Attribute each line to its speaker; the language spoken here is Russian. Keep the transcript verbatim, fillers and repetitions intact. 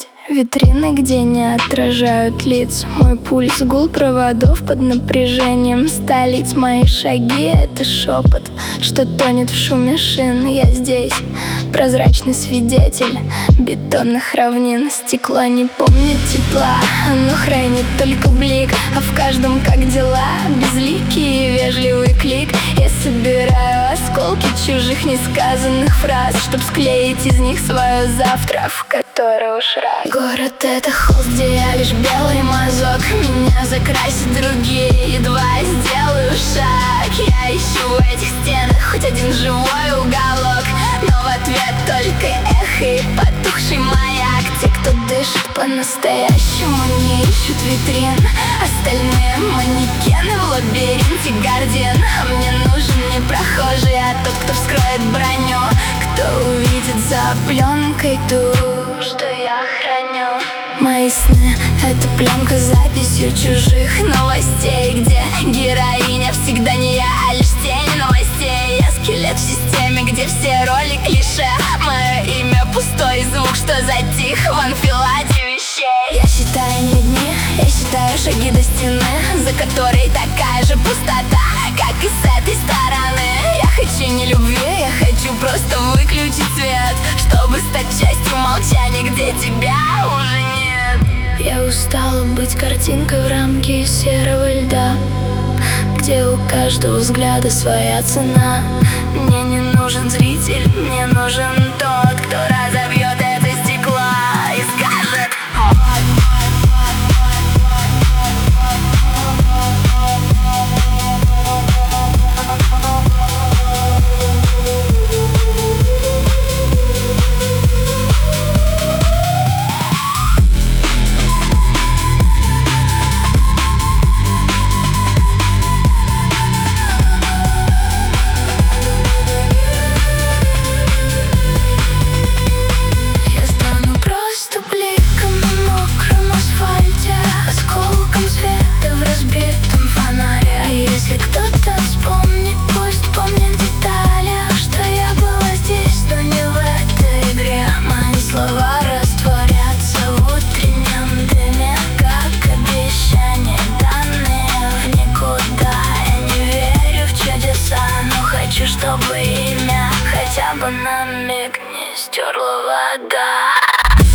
Speaker 1: Витрины, где не отражают лиц. Мой пульс, гул проводов под напряжением столиц. Мои шаги — это шепот, что тонет в шуме шин. Я здесь, прозрачный свидетель бетонных равнин. Стекло не помнит тепла, оно хранит только блик. А в каждом как дела, безликий и вежливый клик. Я собираю осколки чужих несказанных фраз, чтоб склеить из них свое завтра, в которое уж раз. Город — это холст, где я лишь белый мазок. Меня закрасят другие, едва сделаю шаг. Я ищу в этих стенах хоть один живой уголок, но в ответ только эхо и потухший маяк. Те, кто дышит по-настоящему, не ищут витрин. Остальные манекены в лабиринте гордин. А мне нужен не прохожий, а тот, кто вскроет броню, кто увидит за пленкой ту, что я храню. Мои сны — это пленка с записью чужих новостей, где героиня всегда не я, а лишь тень новостей. Я скелет в системе, где все роли клише. Мое имя — пустой звук, что затих в анфиладе вещей. Я считаю не дни, я считаю шаги до стены, за которой такая же пустота, как и с этой стороны. Я хочу не любви, я хочу просто выключить свет, чтобы стать частью молчания, где тебя уже нет. Я устала быть картинкой в рамке из серого льда, где у каждого взгляда своя цена. Мне не нужен зритель, мне нужен тот, кто разобьет это стекло и скажет: чтобы имя хотя бы на миг не стерла вода.